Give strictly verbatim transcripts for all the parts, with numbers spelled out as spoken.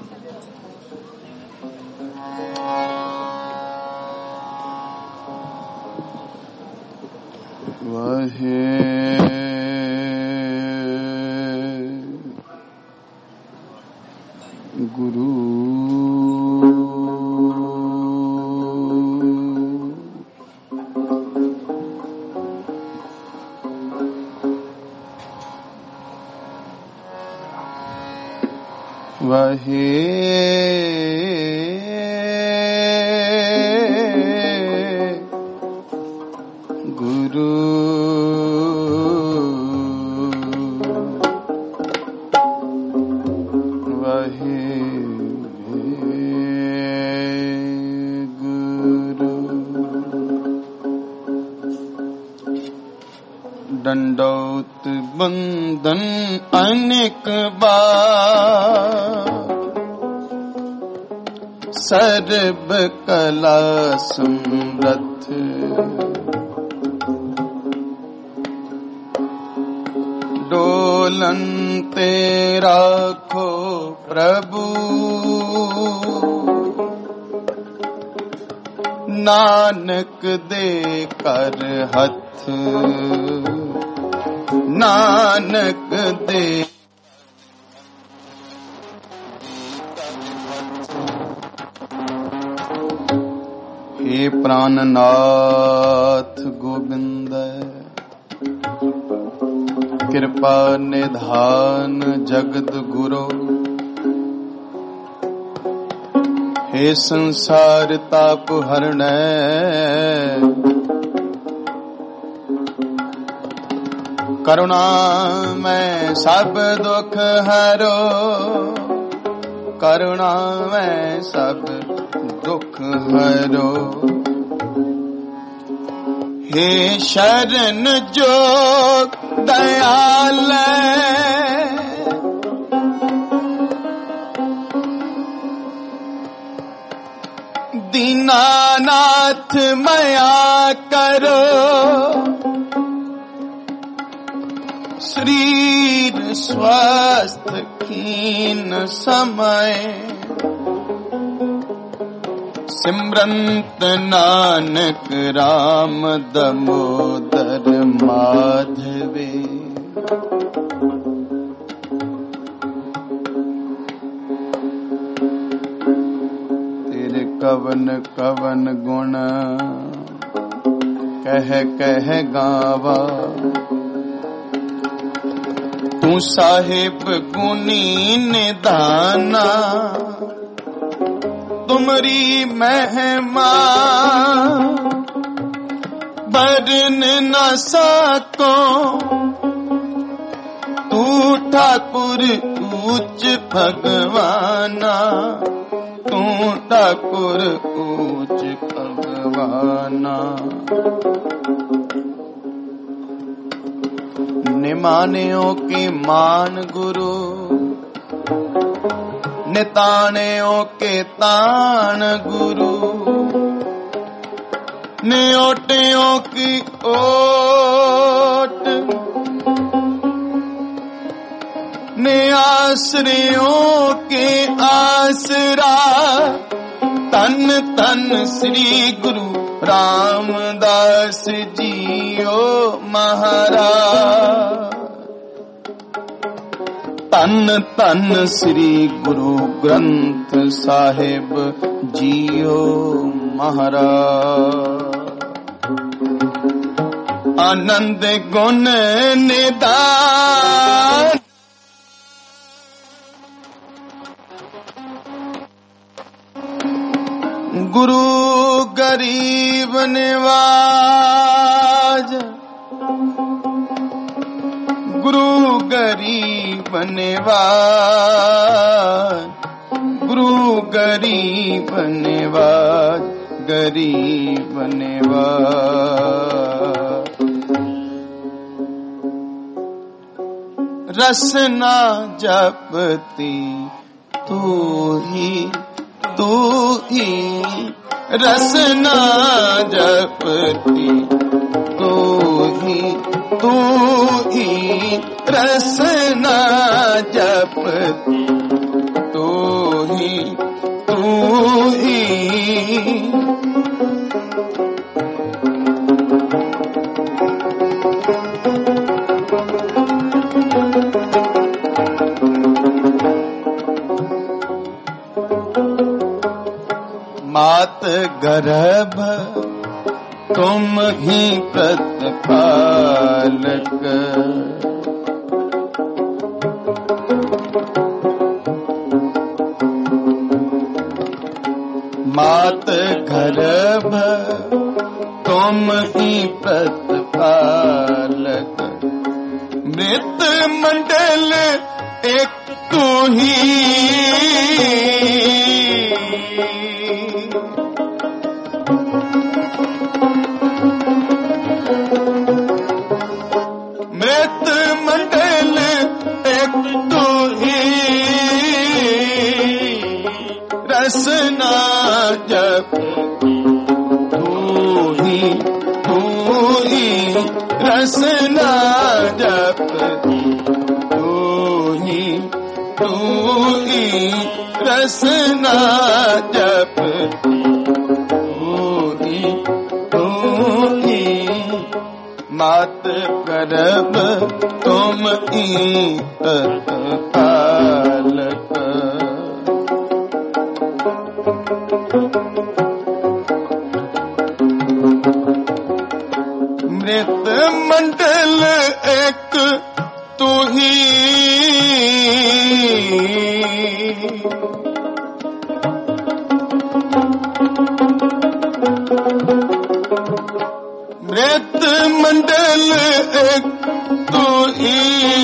दंडौत बंदन अनेक बार, सर्व कला समृद्ध, डोलन ते राखो प्रभु, नानक दे कर हथ, नानक दे हे प्राणनाथ गोविंद, कृपा निधान जगत गुरु, हे संसार ताप हरणै, करुणा में सब दुख हरो, करुणा में सब दुख हरो, हे शरण जो दयाल, दीनानाथ मया करो, शरीर स्वस्थ कीन समय, सिमरंत नानक राम दमोदर माधवे। तेरे कवन कवन गुण कह कह गावा, तू साहिब गुनी निदाना, तुमरी महिमा बरन न सको, तू ठाकुर ऊंच भगवाना, तू ठाकुर ऊंच भगवाना। निमानियों के मान गुरु, नितानियों के तान गुरु, न्योटियों की ओट, निआश्रयों के आसरा, तन तन श्री गुरु रामदास जियो महाराज, तन तन श्री गुरु ग्रंथ साहिब जियो महाराज। आनंद गुण निदान, गुरु गरीब निवाज, गुरु गरीब निवाज, गुरु गरीब निवाज, गरीब निवाज। रसना जपती तू ही तू ही, रसना जपती तू ही तू ही, रसना जपती तू ही तू ही मात गर्भ तुम ही प्रतिपालक मात गर्भ तुम ही प्रतिपालक मृत मंडल एक तू ही मृत मंडल एक तू ही रसना जप तू ही तू ही रसना जप तू ही तू ही रसना जप मात गर्भ तुम ही प्रतिपालक मृत मंडल एक तू ही मृत मंडल एक तू ही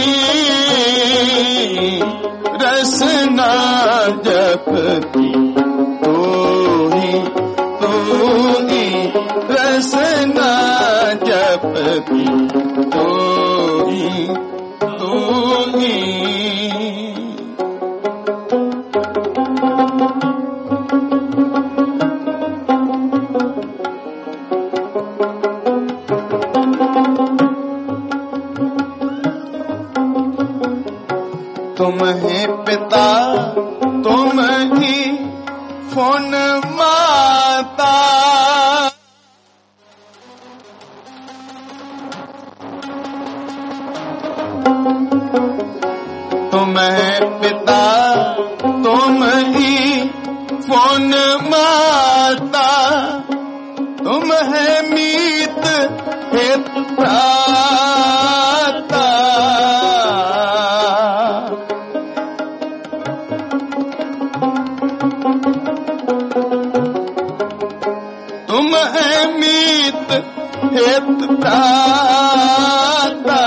रसना जपती तू ही तू ही रसना जपती तू ही तू ही तुम ही पिता तुम ही फुन माता तुम ही पिता तुम ही फुन माता तुम है मीत हित भ्राता तुम है मीत हित भ्राता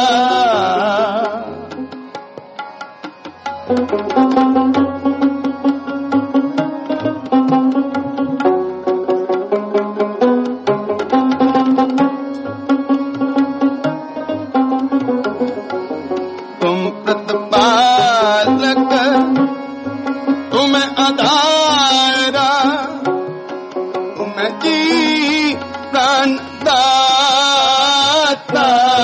तुम प्रतिपालक तुम आधारा तुम जी प्राण दाता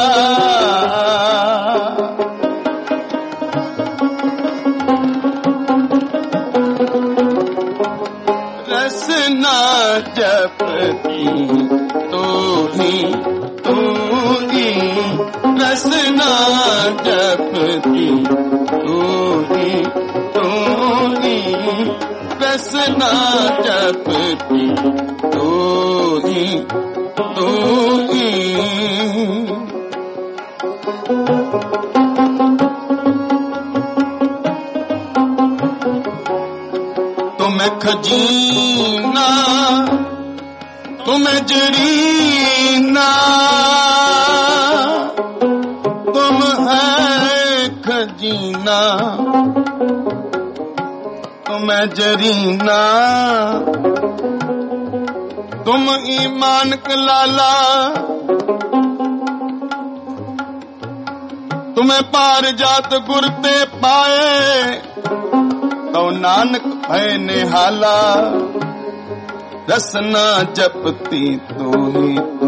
रसना जपती तू ही तू ही रसना जपती तू ही तू ही रसना जपती तू ही तू ही तुम खजीना तुम जरीना तुम है खजीना तुम जरीना तुम ईमान कलाला तुम्हें पार जात गुरते पाए तो नानक भय निहाला रसना जपती तू ही तू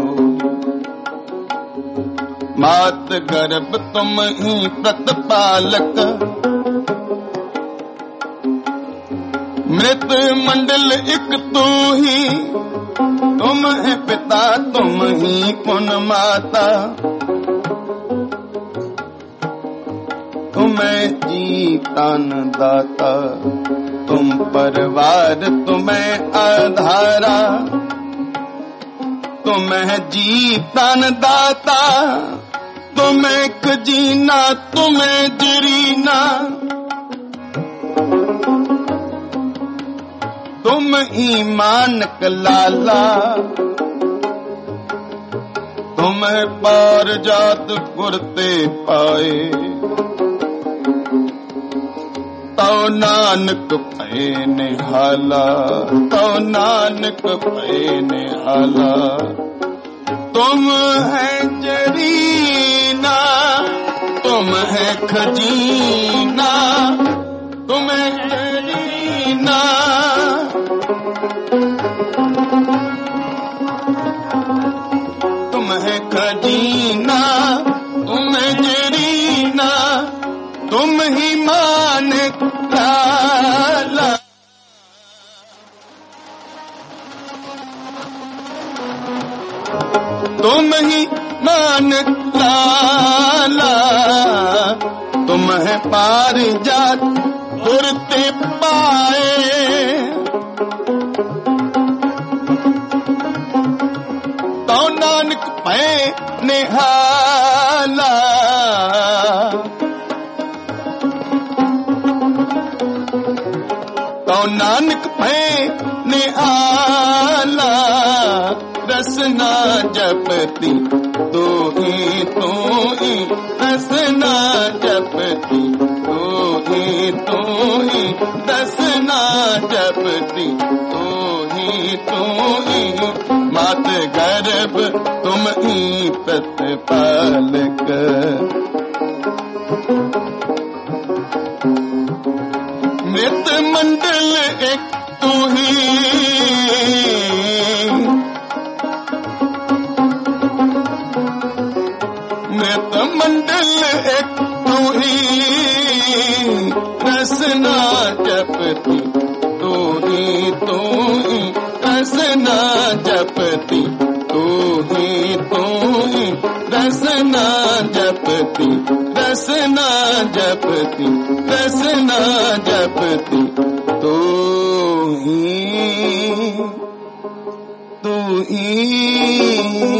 मात गर्भ तुम ही प्रतिपालक मृत मंडल एक तू ही, तुम है पिता तुम ही पुन माता, तुम्हें जीवन दाता, तुम परिवार तुम्हें आधारा, तुम्हें जीवन दाता, तुम्हें खजीना तुम्हें जरीना, तुम ईमान लाला, तुम्हें पार जात गुरते पाए, तो नानक पे निहाला, तो नानक पे निहाला, तुम है जरीना, तुम है खजीना, तुम है जरीना, तुम है खजीना, तुम है जरीना, तुम ही मान लाला, तुम ही मान लाला, तुम है पार जात गुरते पाए, तो नानक पे निहाला, तो नानक पे निहाला, रसना जपती तू ही तू ही, रसना जपती तू ही तू ही, रसना जपती तू ही तू ही, मात गर्भ तुम ही प्रतिपालक, मृत मंडल एक तू ही, मृत मंडल एक तू ही, रसना जपती तू ही तू ही, रसना जपती तू ही तू ही, रसना जपती, रसना जपती, रसना जपती तू ही तू ही,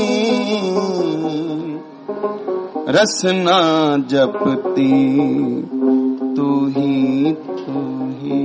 रसना जपती तू ही तू ही।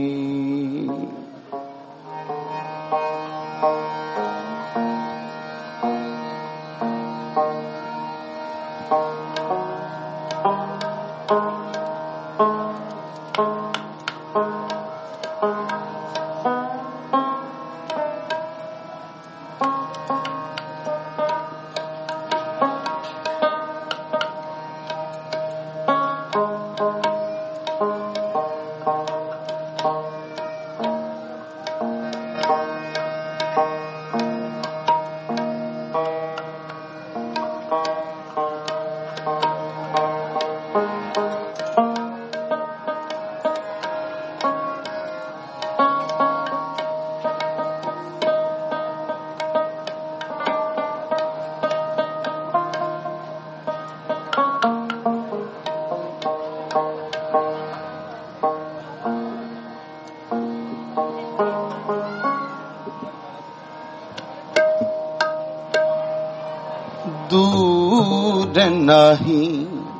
दूर नहीं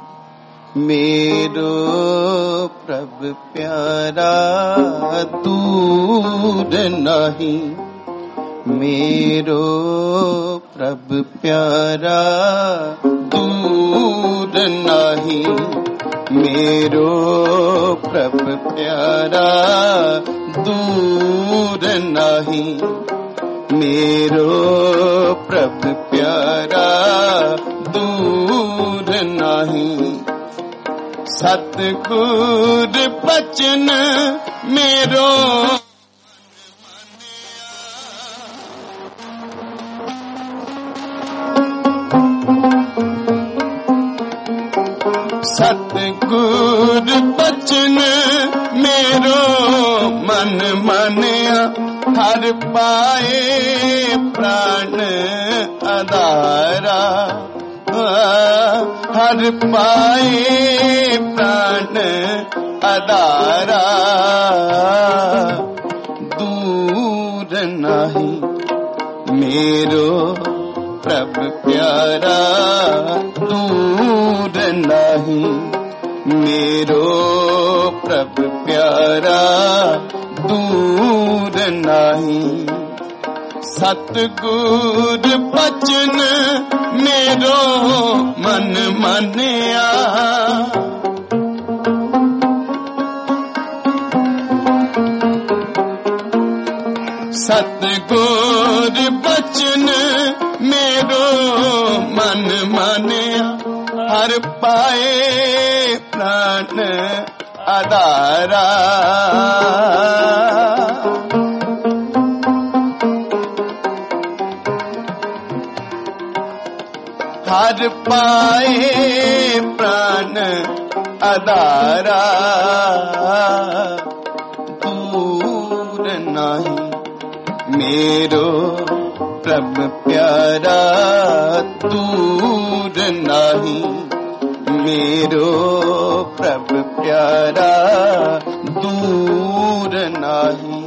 मेरो प्रभु प्यारा, दूर नहीं मेरो प्रभु प्यारा, दूर नहीं मेरो प्रभु प्यारा, दूर नहीं मेरो प्रभु प्यारा, दूर नहीं सतगुर बचन मेरो, सतगुर बचन मेरो मन मन मानिया हर पाए प्राण आधारा हर पाए प्राण आधारा दूर नहीं मेरो प्रभु प्यारा दूर नहीं मेरो प्रभु प्यारा दूर नहीं सतगुर बचन मेरो मन मानिया सतगुर बचन मेरो मन मानिया हर पाए प्राण आधारा हर पाए प्राण आधारा दूर नहीं मेरो प्रभु प्यारा दूर नहीं मेरो प्रभु प्यारा दूर नहीं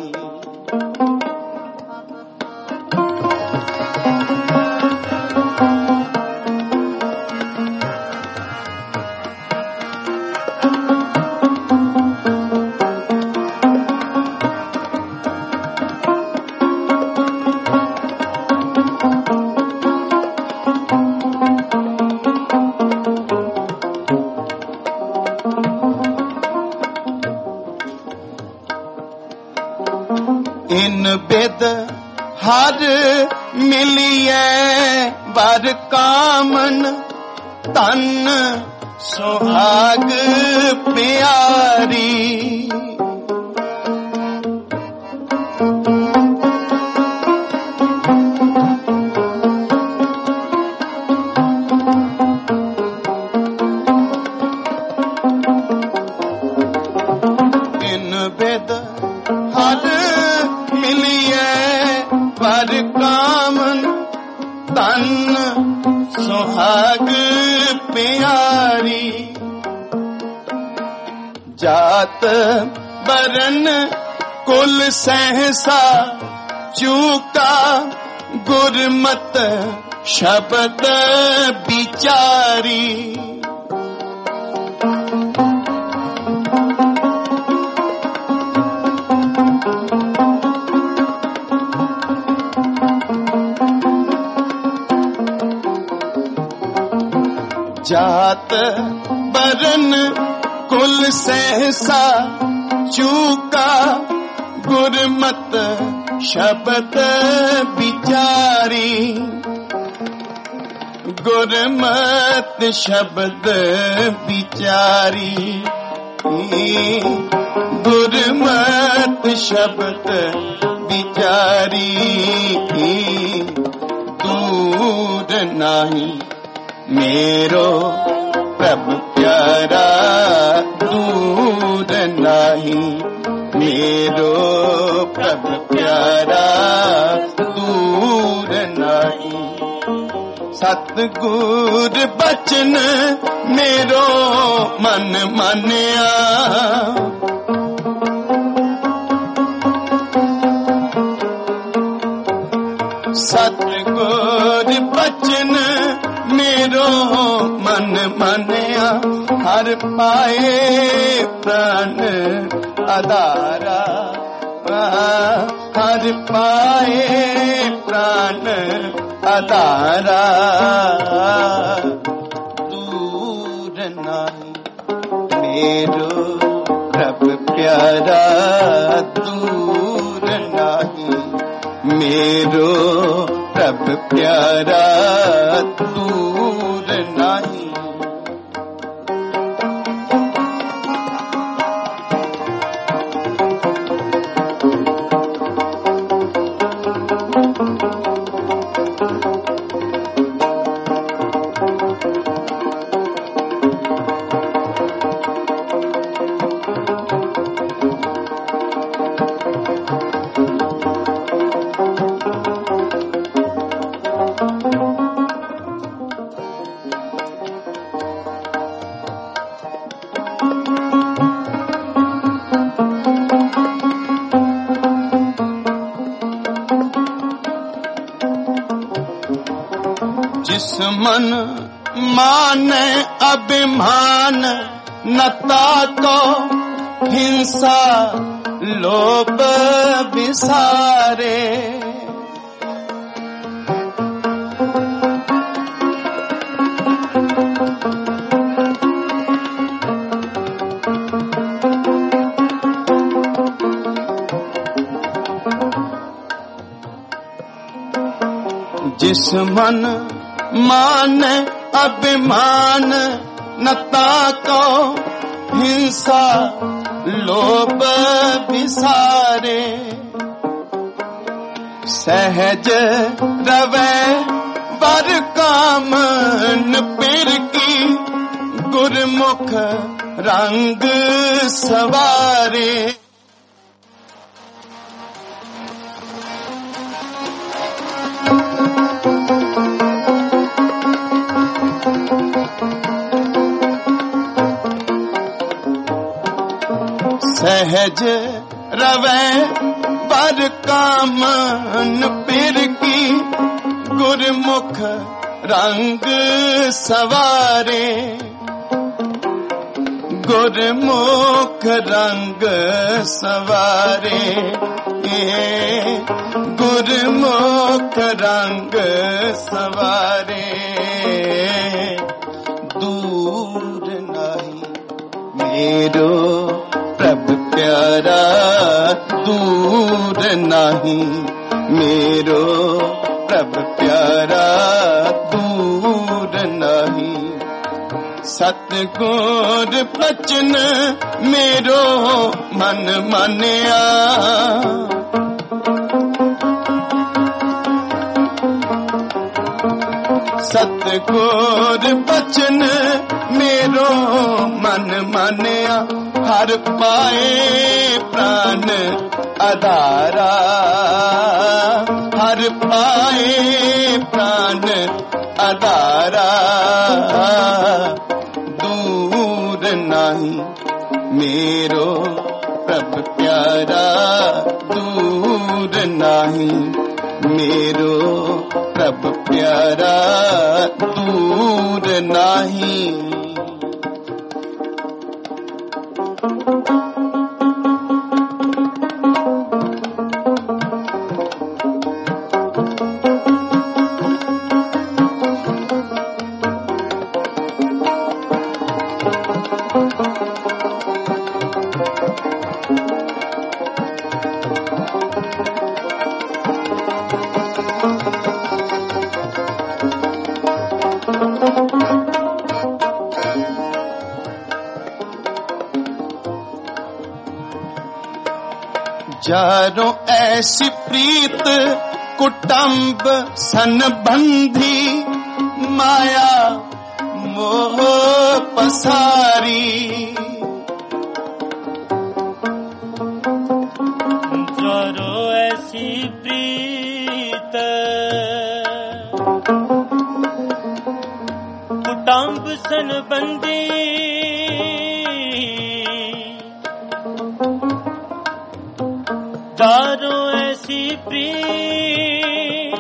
इन बेद हर मिलिए वर कामन तन सुहाग प्यारी इन बेद हर मिलिए वर कामन तन सुहाग प्यारी जात बरन कुल सहसा चूका गुरमत शब्द बिचारी जात बरन कुल सहसा चूका गुरमत शब्द बिचारी गुरमत शब्द बिचारी गुरमत शब्द बिचारी दूर नहीं मेरो प्रभु प्यारा दूर नहीं मेरो प्रभु प्यारा दूर नहीं सतगुर बचन मेरो मन मानिया सतगुर बचन मेरो मन मानिया हर पाए प्राण आधारा हर पाए प्राण आधारा दूर नहीं मेरो प्रभु प्यारा दूर नहीं मेरो प्रभु प्यारा दूर नहीं जिस मन माने अभिमान नता को हिंसा लोभ विसारे। जिस मन मान अभिमान नता को हिंसा लोभ विसारे। सहज रवे वर काम पिर की गुरमुख रंग सवारे। सहज रवे वर कामन पिर की गुरमुख रंग सवारे। गुरमुख रंग सवारे, गुरमुख रंग सवारे। दूर नहीं मेरो प्रभु प्यारा, दूर नहीं मेरो प्रभु प्यारा, दूर नहीं। सतगुर बचन मेरो मन मानिया, सतगुर बचन मेरो मन मानिया। हर पाए प्राण आधारा, हर पाए प्राण आधारा। दूर नहीं मेरो प्रभु प्यारा, दूर नहीं मेरो प्रभु प्यारा, दूर नहीं। जारो ऐसी प्रीत कुटुंब संबंधी, माया मोह पसारी। जारो ऐसी प्रीत कुटुंब संबंधी, जारो ऐसी प्रीत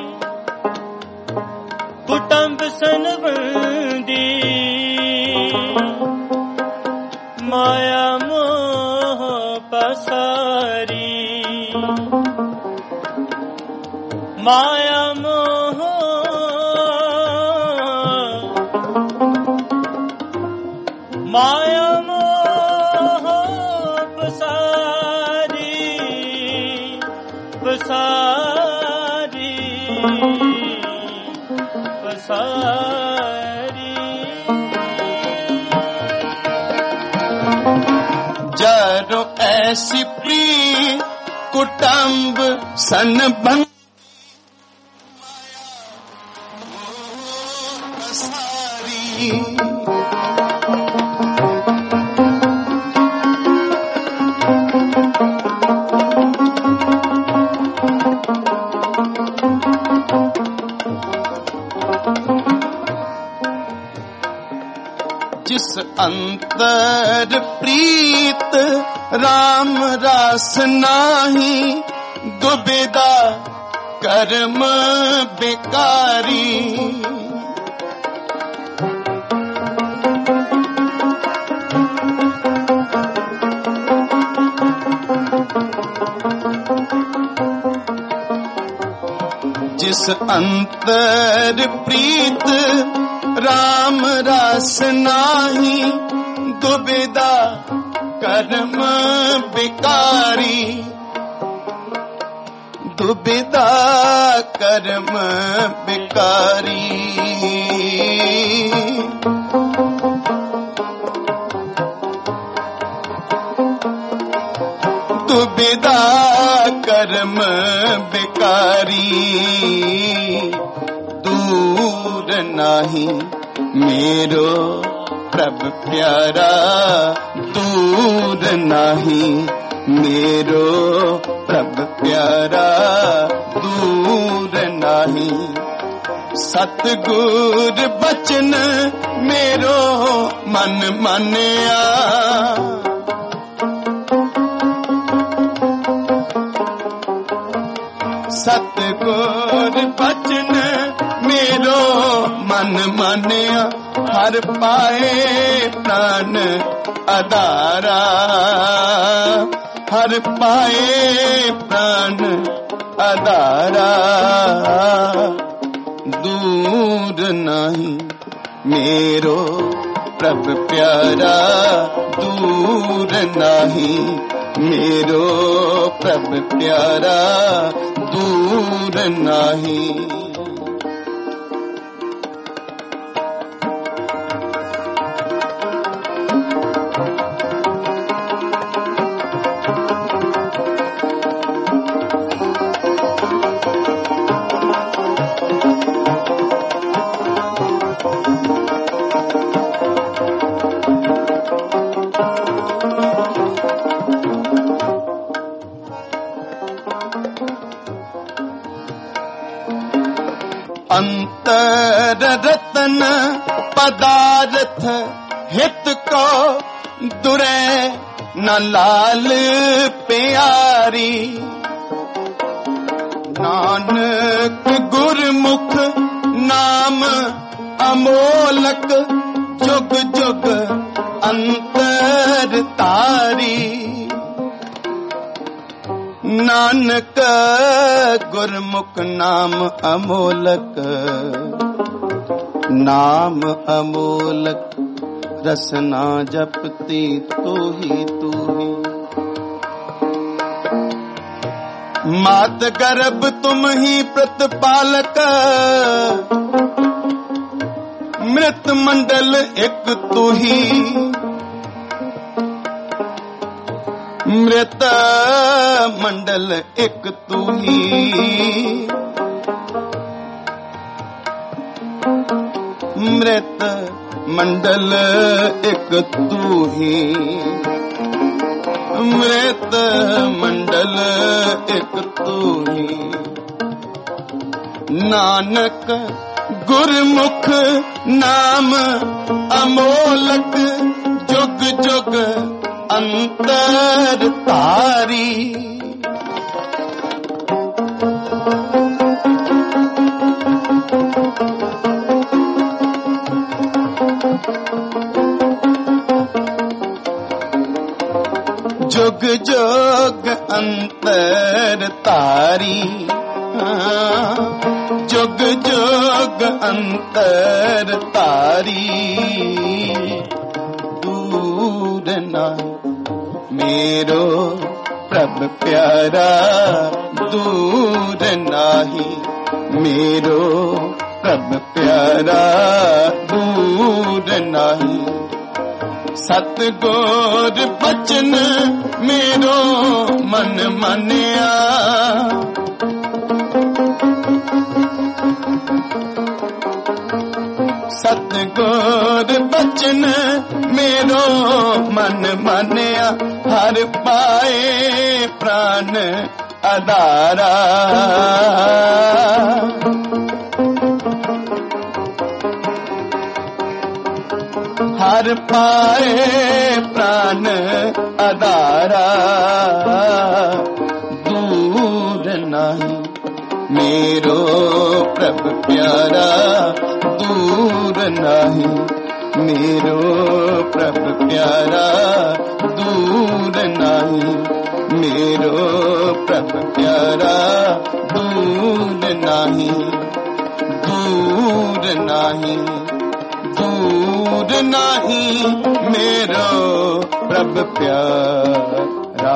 कुटुंब संबंधी, माया मोह पसारी। माया मोह माया मोह पसारी, पसारी पसारी। जारो ऐसी प्रीत कुटुंब संबंधी, पसारी। जिस अंतर प्रीत राम रास नाही, दुविधा कर्म बेकारी। जिस अंतर प्रीत राम रस नाही, दुविधा कर्म विकारी, दुविधा कर्म विकारी। दुविधा कर्म विकारी, दूर नाही मेरो प्रभु प्यारा, दूर नाही मेरो प्रभु प्यारा, दूर नाही। सतगुर बचन मेरो मन मानिया, सतगुर बचन मेरो मन मानिया, हर पाए प्राण आधारा, हर पाए प्राण आधारा। दूर नहीं मेरो प्रभु प्यारा, दूर नहीं मेरो प्रभु प्यारा, दूर नहीं। अंतर रतन पदार्थ हित को, दुरै न लाल प्यारी। नानक गुरमुख नाम अमोलक, जुग जुग अंतर तारी। नानक गुरमुख नाम अमोलक, नाम अमोलक रसना जपती तू ही तू ही। मात गर्भ तुम ही प्रतिपालक, मृत मंडल एक तू ही। मृत मंडल एक तू ही। मृत मंडल एक तू ही। मृत मंडल एक तू ही। नानक गुरमुख नाम अमोलक, जुग जुग अंतर तारी। जुग जुग अंतर तारी। जुग जुग अंतर तारी। दूर नहीं मेरो प्रभु प्यारा, दूर नहीं मेरो प्रभु प्यारा, दूर नहीं। सतगुर बचन मेरो मन मानिया। सतगुर बचन मेरो मन मानिया। हर पाए प्राण आधारा। हर पाए प्राण आधारा। दूर नहीं मेरो प्रभु प्यारा, दूर नहीं मेरो प्रभु प्यारा, दूर नहीं मेरो प्रभु प्यारा, दूर नहीं। नाही, दूर नाही, दूर नाही मेरो प्रभ प्यारा।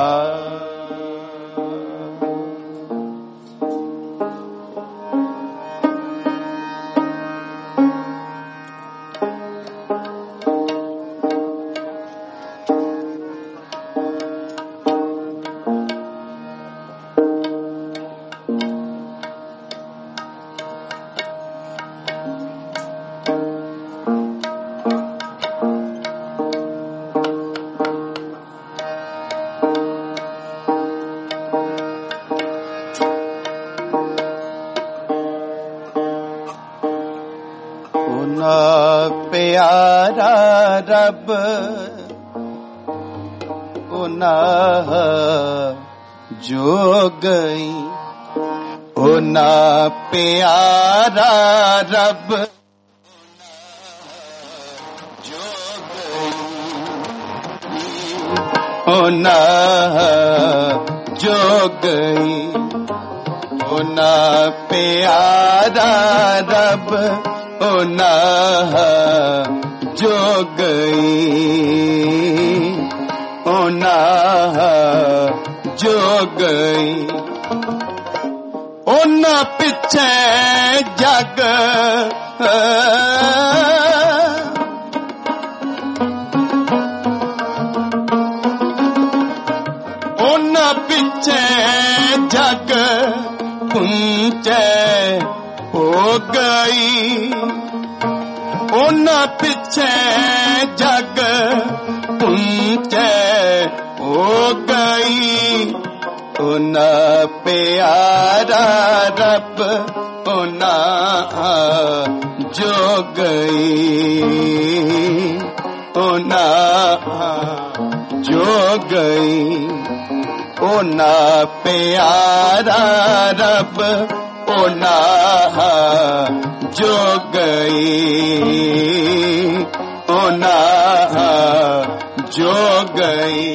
प्यारा रब उना जोगई, उना प्यारा रब उना जोगई, उना प्यारा रब उना जोगई, उना जोगई, उना पिछे जग उना पिछे जग पुंचे हो गई, उना पिछे जग पुंचे हो गई, उना प्यारा रब उना जोगई, उना जोगई, उना प्यारा रब उना जोगई, उना जोगई।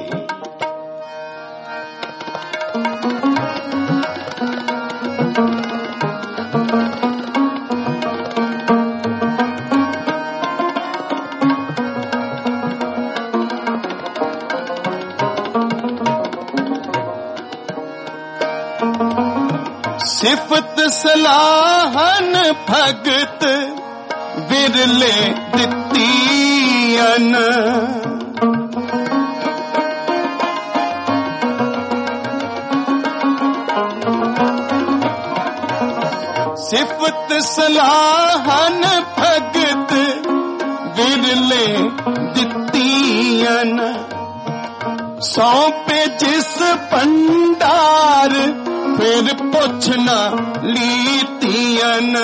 सिफत सलाहन भगत विरले दित्तियन, सिफत सलाहन भगत विरले दित्तियन, सौंपे जिस भंडार फिर पुछना लीतियन,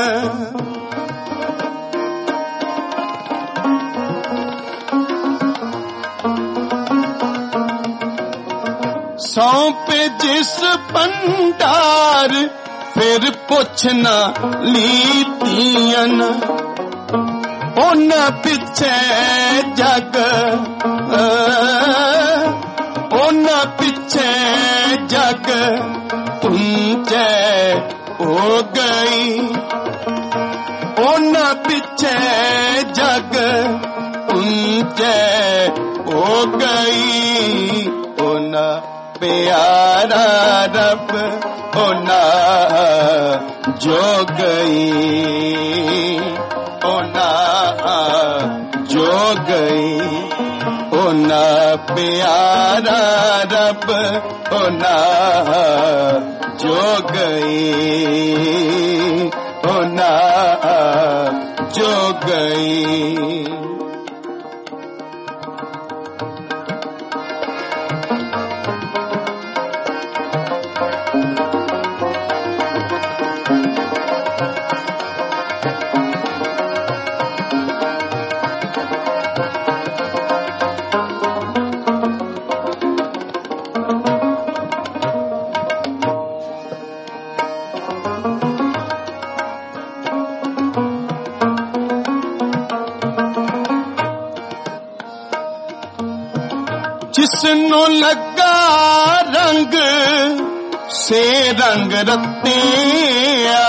सौंपे जिस भंडार फिर पुछना लीतियन, उन पिछे जग उन पिछे जग पुंचे हो गई, उन पिछे जग पुंचे हो गई, उन प्यारा रब उना जोगई, उना जोगई, उना प्यारा रब उना जोगई, उना जोगई। जिसनों लगा रंग ਸੇ ਰੰਗ ਰਤਿਆ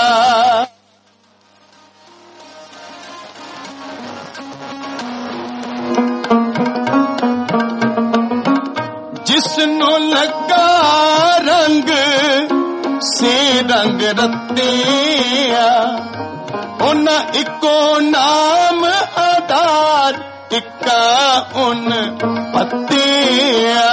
ਜਿਸਨੂੰ ਲੱਗਾ ਰੰਗ ਸੇ ਰੰਗ ਰਤਿਆ ਉਹਨਾਂ ਇੱਕੋ ਨਾਮ ਆਧਾਰ ਇੱਕਾ ਉਨ ਪਤਿਆ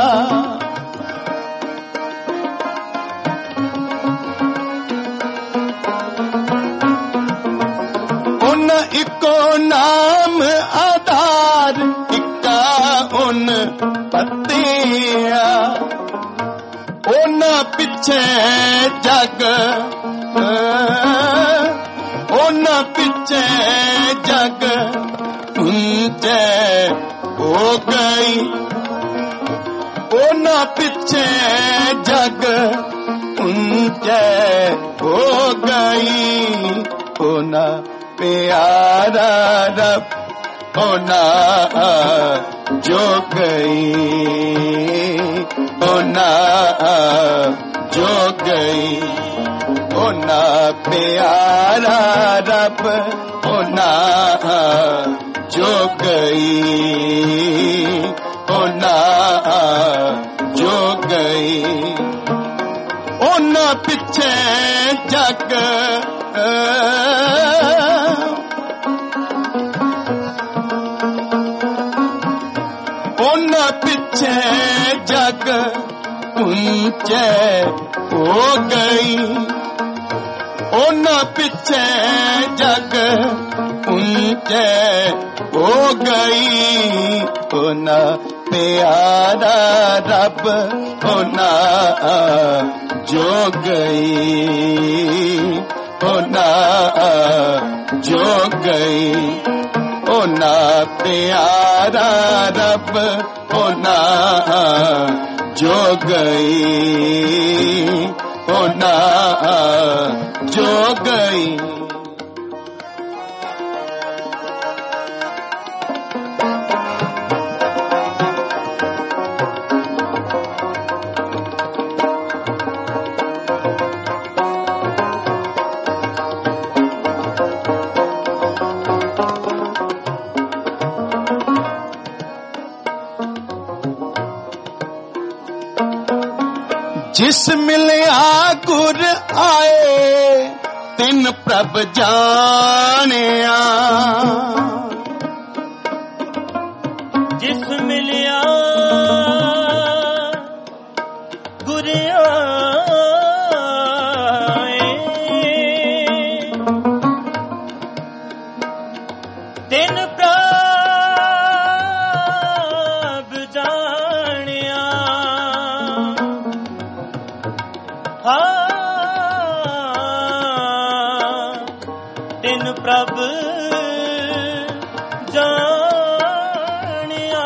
ਉਹਨਾਂ ਇੱਕੋ ਨਾਮ ਆਧਾਰ ਇੱਕਾ ਉਨ ਪਤਿਆ ਉਹਨਾਂ ਪਿੱਛੇ ਜਗ ਉਹਨਾਂ ਪਿੱਛੇ ਜਗ ਉਂਚੇ ਹੋ ਗਈ ਉਹਨਾਂ ਪਿੱਛੇ ਜਗ ਉਂਚੇ ਹੋ ਗਈ ਉਹਨਾਂ ਪਿਆਰਾ ਰੱਬ ਉਹਨਾਂ ਜੋ ਗਈ ਉਹਨਾਂ ਜੋ ਗਈ ਉਹਨਾਂ ਪਿਆਰਾ ਰੱਬ ਉਹਨਾਂ ਜੋ ਗਈ ਉਹਨਾਂ ਜੋ ਗਈ ਉਹਨਾਂ ਪਿੱਛੇ ਜਗ ਉਹਨਾਂ ਪਿੱਛੇ ਜਗ ਉੱਚੇ ਹੋ ਗਈ ਉਹਨਾਂ ਪਿੱਛੇ ਜਗ ਉੱਚੇ ਹੋ ਗਈ ਉਹਨਾਂ ਪਿਆਰਾ ਰੱਬ ਉਹਨਾਂ ਜੋ ਗਈ ਉਹਨਾਂ ਜੋ ਗਈ ਉਹਨਾਂ ਪਿਆਰਾ ਰੱਬ ਉਹਨਾਂ ਜੋ ਗਈ ਉਹਨਾਂ ਜੋ ਗਈ ਜਿਸ ਮਿਲਿਆ ਗੁਰ ਆਏ ਤਿਨ ਪ੍ਰਭ ਜਾਣਿਆ ਜਿਸ ਮਿਲਿਆ ਗੁਰ ਆਏ ਤਿਨ ਪ੍ਰਭ ਜਾਣਿਆ ਤਿਨ ਪ੍ਰਭ ਜਾਣਿਆ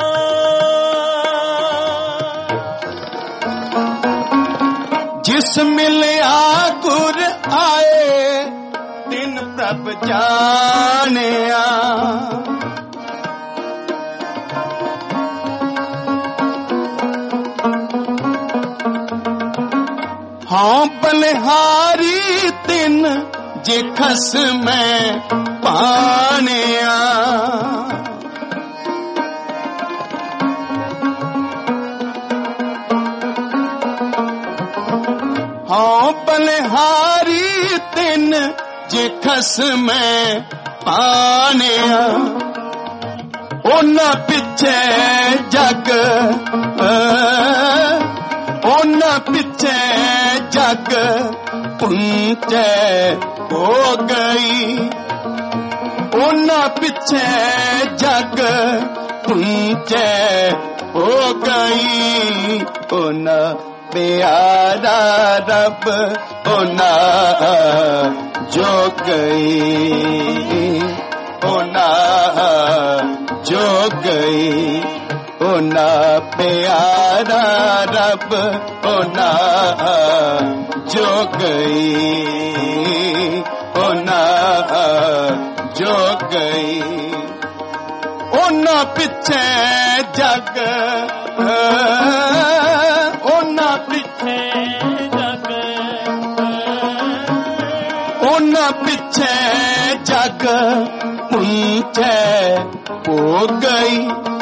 ਜਿਸ ਮਿਲਿਆ ਗੁਰ ਆਏ ਤਿਨ ਪ੍ਰਭ ਜਾਣਿਆ ਹਾਂ ਬਲਿਹਾਰੀ ਤਿਨ ਜੇ ਖਸਮੈ ਪਾਣਿਆ ਹਾਂ ਬਲਿਹਾਰੀ ਤਿਨ ਜੇ ਖਸਮੈ ਪਾਣਿਆ ਉਹਨਾਂ ਪਿੱਛੇ ਜਗ ਉਹਨਾਂ ਪਿੱਛੇ ਜਗ ਉੱਚੇ ਹੋ ਗਈ ਉਹਨਾਂ ਪਿੱਛੇ ਜਗ ਉੱਚੇ ਹੋ ਗਈ ਉਹਨਾਂ ਪਿਆਰਾ ਰੱਬ ਉਹਨਾਂ ਜੋ ਗਈ ਉਹਨਾਂ ਜੋ ਗਈ ਉਹਨਾਂ ਪਿਆਰਾ ਰੱਬ ਉਹਨਾਂ ਜੋ ਗਈ ਉਹਨਾਂ ਜੋ ਗਈ ਉਹਨਾਂ ਪਿੱਛੇ ਜਗ ਉਹਨਾਂ ਪਿੱਛੇ ਜਗ पिछे जग ऊंचे हो गई,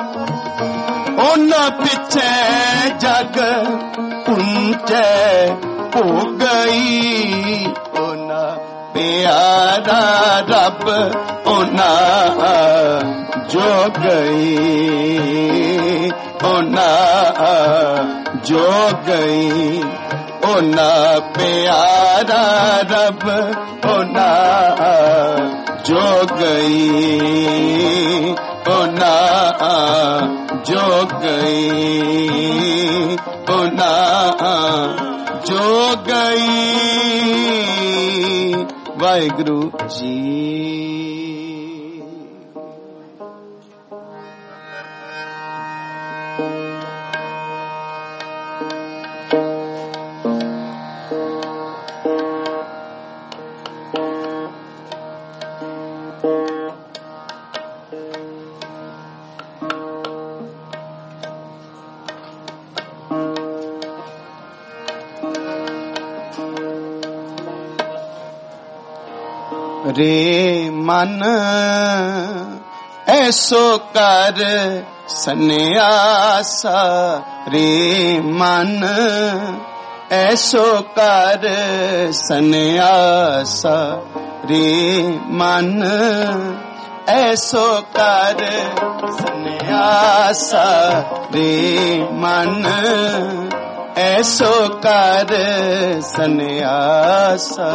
ओना पिछे जग ऊंचे हो गई। ओना प्यारा रब ओना जो गई, ओना जो गई। ओना प्यारा रब ओना जो गई, ओना जो गई, ओना जो गई। वाहिगुरु जी। रे मन ऐसो कर सन्यासा, रे मन ऐसो कर सन्यासा, रे मन ऐसो कर सन्यासा, रे मन ऐसो कर सन्यासा।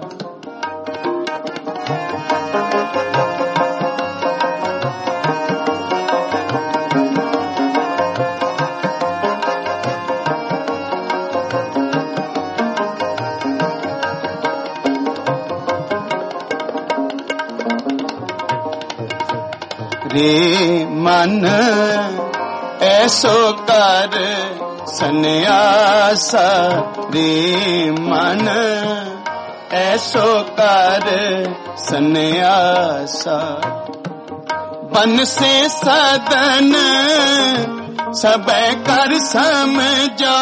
रे मन ऐसो कर सन्यासा, रे मन ऐसो कर सन्यासा। बन से सदन सब कर समझो,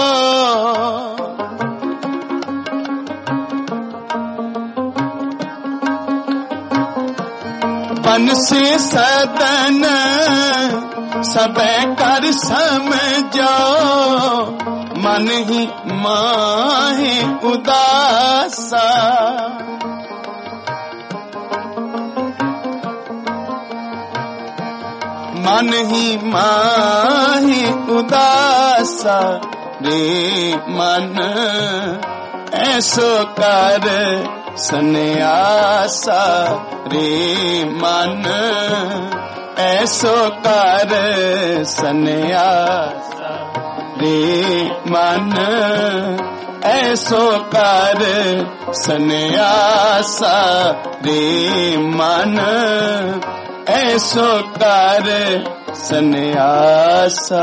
बन से सदन सब कर समझो, मन ही माहे उदासा। मन ही माहे उदासा, रे मन ऐसो कर सन्यासा, रे मन ऐसो कर सन्यासा, रे मन ऐसो कर सन्यासा, रे मन ऐसो कर सन्यासा।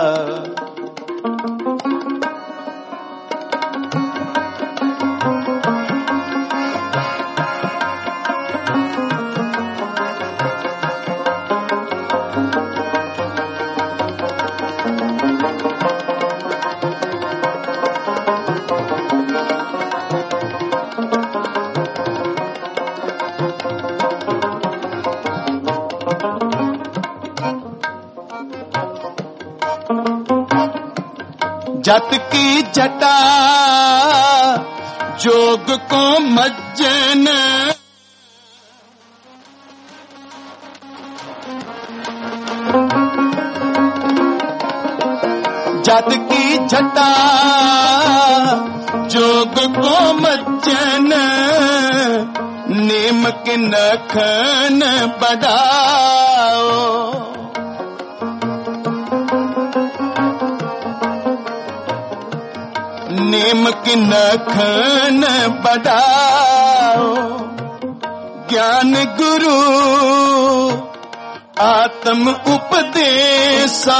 जत की जटा जोग को मज्जन, जत की जटा जोग को मज्जन, नेम के नखन बढ़ाओ। नेम की नखन बढ़ाओ, ज्ञान गुरु आत्म उपदेशो।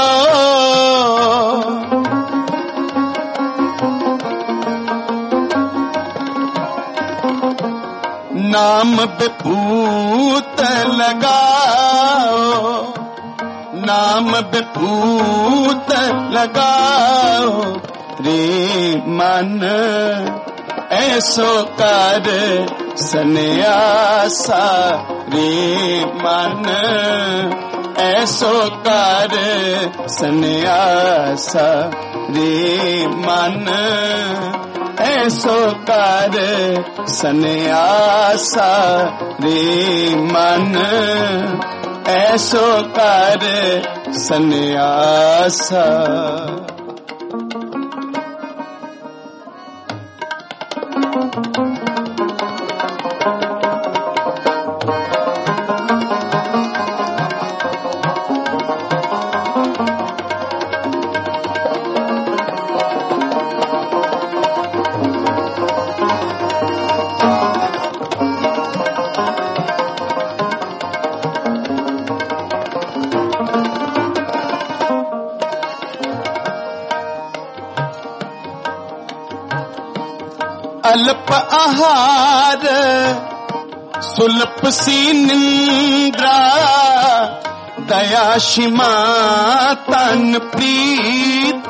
नाम विभूत लगाओ, नाम विभूत लगाओ। रे मन ऐसो कर सन्यासा रे मन, ऐसो कर सन्यासा रे मन, ऐसो कर सन्यासा रे मन, ऐसो कर सन्यासा। अल्प आहार सुलभ सी निंद्रा, दया क्षमा तन प्रीत,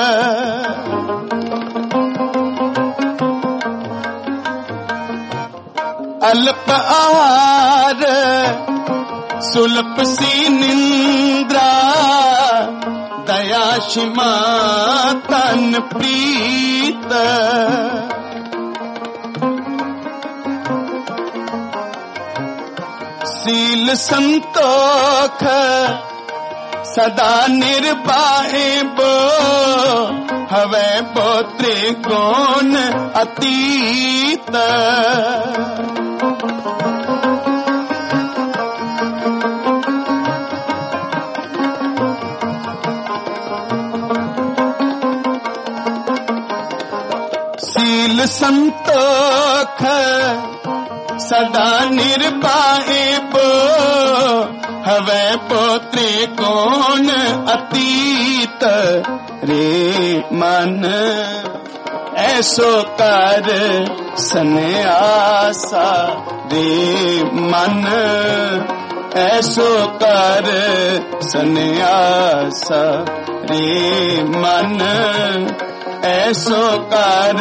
अल्प आहार सुलभ सी निंद्रा, दया क्षमा तन प्रीत, शील संतोख सदा निर्वाहे बो, हवे बो त्रिगुण अतीत, शील संतोख सदा निर्वाहे बो, हवे पोत्रे कौन अतीत रे मन, ऐसो कर सन्यासा रे मन, ऐसो कर सन्यासा रे मन, ऐसो कर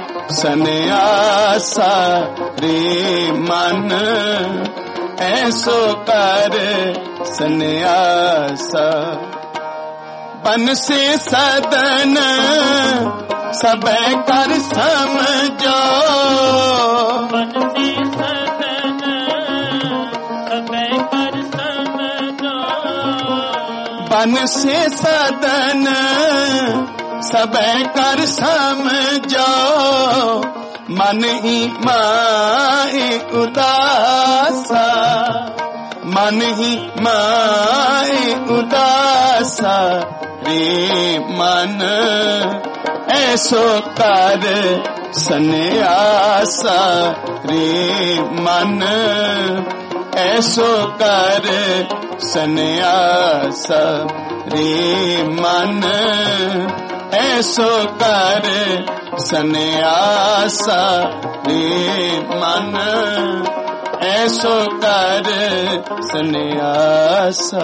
सन्यासा रे मन, ऐसो कर सन्यासा। बन से सदन सब कर समझो, बन से सदन सब कर समझो, बन से सदन सब कर समझो, मन ही माए उदासा, मन ही माए उदासा रे मन, ऐसो कर सन्यासा रे मन, ऐसो कर सन्यासा रे मन, ऐसो कर सन्यासा रे मन, ऐसो कर सन्यासा।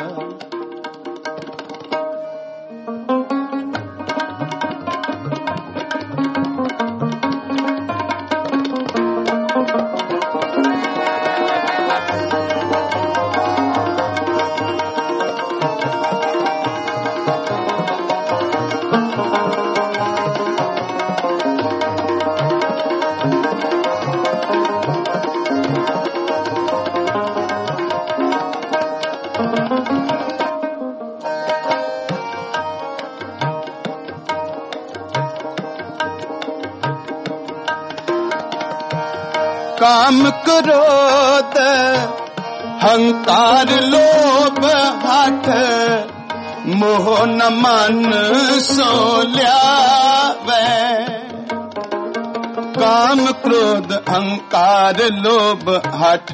काम क्रोध हंकार लोभ हठ, मोह न मन सो ल्यावे, काम क्रोध हंकार लोभ हठ,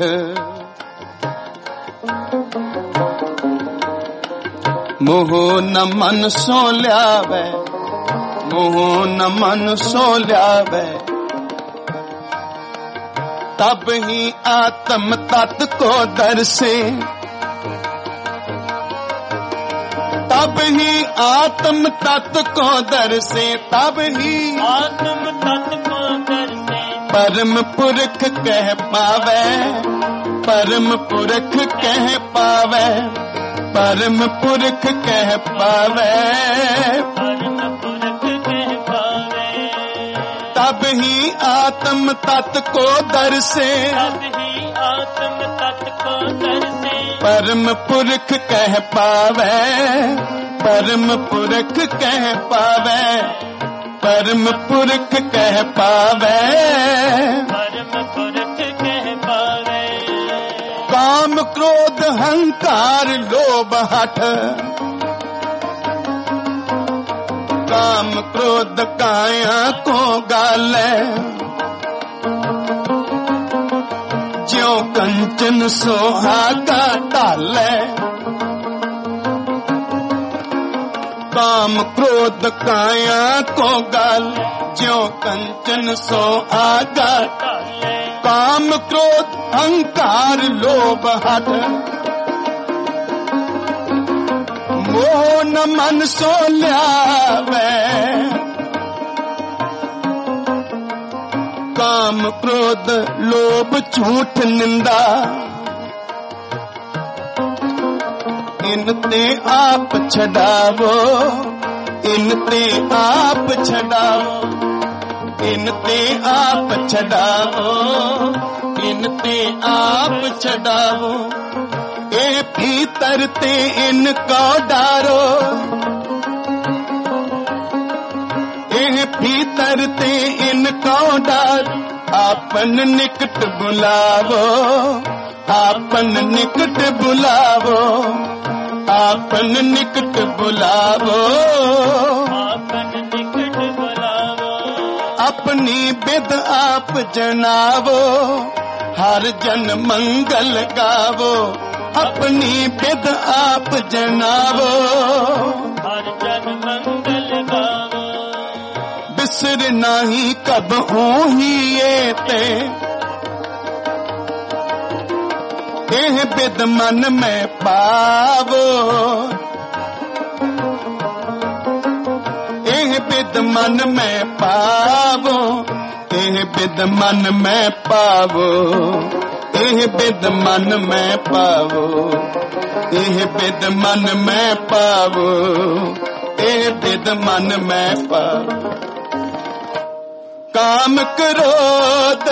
मोह न मन सो ल्यावे, मोह न मन सो ल्यावे, तब ही आत्म तत्व को दर्शे, तब ही आत्म तत्व को दर्शे, तब ही आत्म तत्व को दर्शे, परम पुरख कह पावे, परम पुरख कह पावे, परम पुरख कह पावे, परम पुरख कह पावे। तब ही आत्म तत्व को दर्शे, तब ही आत्म तत्व को दर्शे, परम पुरख कह पावे, परम पुरख कह पावे, परम पुरख कह पावे, परम पुरख कह पावे। काम क्रोध हंकार लोभ हठ, काम क्रोध काया को गाले, ज्यों कंचन सोहागा ढाले, काम क्रोध काया को गाल, ज्यों कंचन सोहागा, काम क्रोध अहंकार लोभ हठ, मोह न मन सो ल्यावे, काम क्रोध लोभ झूठ निंदा, इनते आप छड़ावो, इनते आप छड़ावो, इनते आप छड़ावो, इनते आप छड़ावो, ए भीतर ते इनको डारो, ए भीतर ते इनको डार, आपन निकट बुलावो, आपन निकट बुलावो, आपन निकट बुलावो, आपन निकट बुलावो। अपनी बिद आप जनावो, हर जन मंगल गावो, अपनी बिद आप जनावो, हर जन मंगल गावो। बिसर नाही कब ही ये ते, एह बिद मन में पावो, एह बिद मन में पावो, एह बिद मन में पावो, एह बिद मन में पावो, एह बिद मन में पावो, एह बिद मन में पावो। काम क्रोध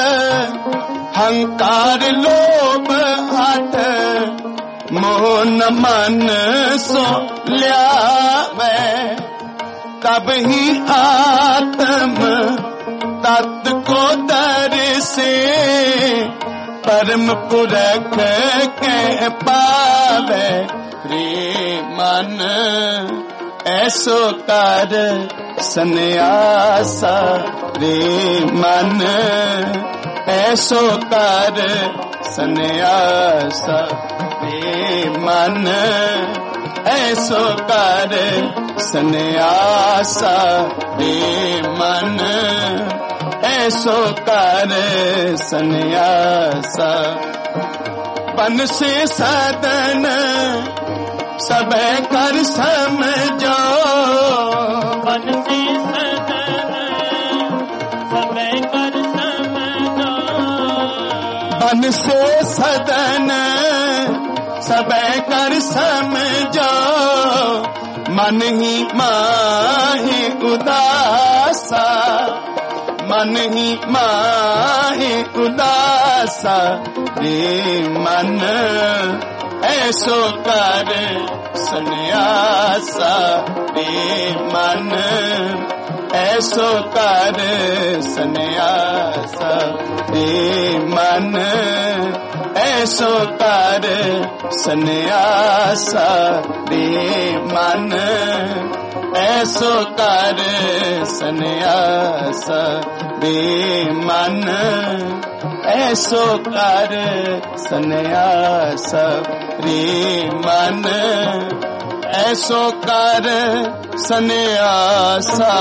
हंकार लोभ हठ, मोह न मन सो ल्यावे, तब ही आत्म तत्व को दर्शे, परम पुरख कह पावे, रे मन ऐसो कर सन्यासा, रे मन ऐसो कर सन्यासा, रे मन ऐसो कर सन्यासा, रे मन ऐसो कर सन्यासा। बन से सदन सब कर समझो, बन से सदन सब कर समझो, बन से सदन सब कर समझो, मन ही माहे उदासा, मन ही माहे उदासा, रे मन ऐसो कर सन्यासा, रे मन ऐसो कर सन्यासा, रे मन ऐसो कर सन्यासा, रे मन ऐसो कर सन्यासा, रे मन ऐसो कर सन्यासा, रे मन ऐसो कर सन्यासा।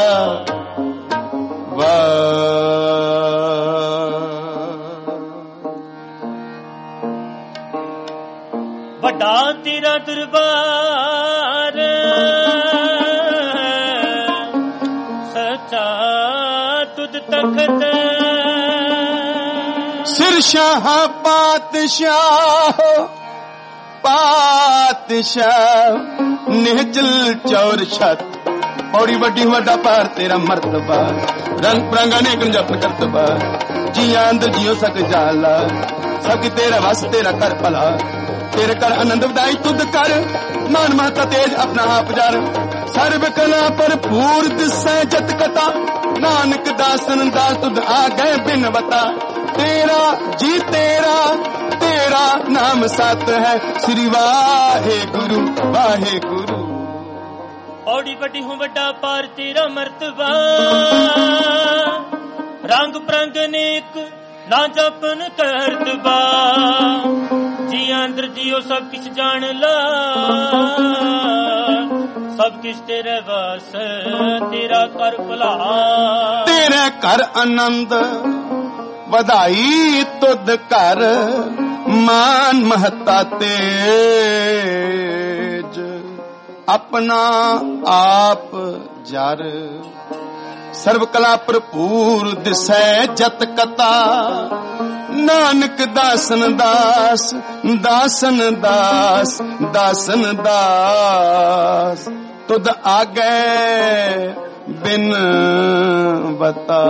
ਵੱਡਾ ਤੇਰਾ ਦਰਬਾਰ ਸੱਚਾ ਤੁਧ ਤਖਤ सिर शाह पातशाह पातशाह निहचल चौर छत पौड़ी वड्डी वड्डा पार तेरा मर्तबा रंग बिरंगा नेक जपन करतबा जिया अंदर जियो सक जाला सक तेरा वस तेरा कर भला तेरे कर आनंद वदाई तुद कर मान महता तेज अपना आप जार सर्व कला पर पूर दिसै जत कथा नानक दासन दास तुद आ गए बिन बता तेरा जी तेरा तेरा नाम सत है श्री वाहे गुरु वाहे गुरु औड़ी बड़ी हूँ बड़ा पार तेरा मर्तबा रंग प्रंग नेक ना जपन करतबा जी अंदर जियो सब किछ जान ला सब किछ तेरे वास तेरा कर भला तेरे कर आनंद वधाई तुद कर मान महता तेज अपना आप जर सर्व कला भरपूर दिसै जत कता नानक दासन दास दासन दास दासन दास तुद आगे बिन बता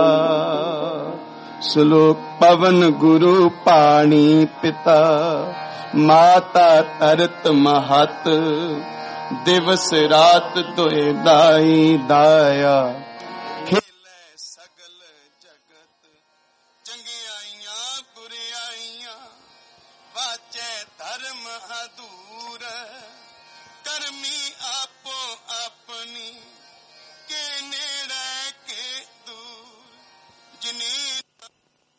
श्लोक पवन गुरु पानी पिता माता तरत महत दिवस रात दोए दाई दाया खेले सगल जगत चंगियाइयां बुराइयां वाचे धर्म अधूर करमी